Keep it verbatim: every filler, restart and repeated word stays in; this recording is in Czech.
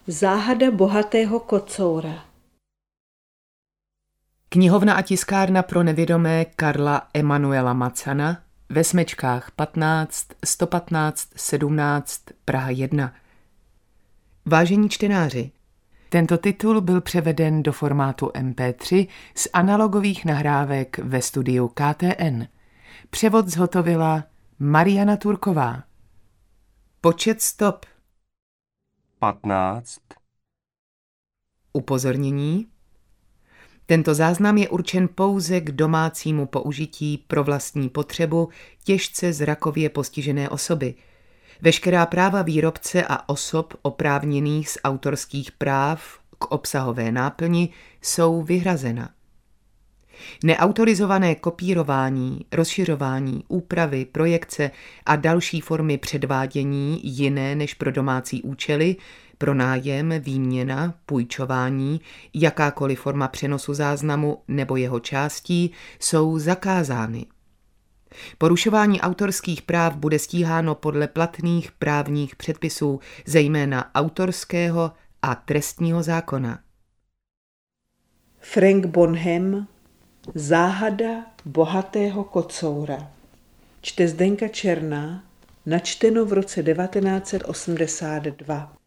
Záhada bohatého kocoura. Knihovna a tiskárna pro nevědomé Karla Emanuela Macana ve Smečkách patnáct, sto patnáct, sedmnáct, Praha jedna. Vážení čtenáři, tento titul byl převeden do formátu em pé tři z analogových nahrávek ve studiu ká té en. Převod zhotovila Mariana Turková. Počet stop patnáct. Upozornění. Tento záznam je určen pouze k domácímu použití pro vlastní potřebu těžce zrakově postižené osoby. Veškerá práva výrobce a osob oprávněných z autorských práv k obsahové náplni jsou vyhrazena. Neautorizované kopírování, rozšiřování, úpravy, projekce a další formy předvádění jiné než pro domácí účely, pronájem, výměna, půjčování, jakákoliv forma přenosu záznamu nebo jeho částí jsou zakázány. Porušování autorských práv bude stíháno podle platných právních předpisů, zejména autorského a trestního zákona. Frank Bonham, Záhada bohatého kocoura. Čte Zdenka Černá, načteno v roce devatenáct set osmdesát dva.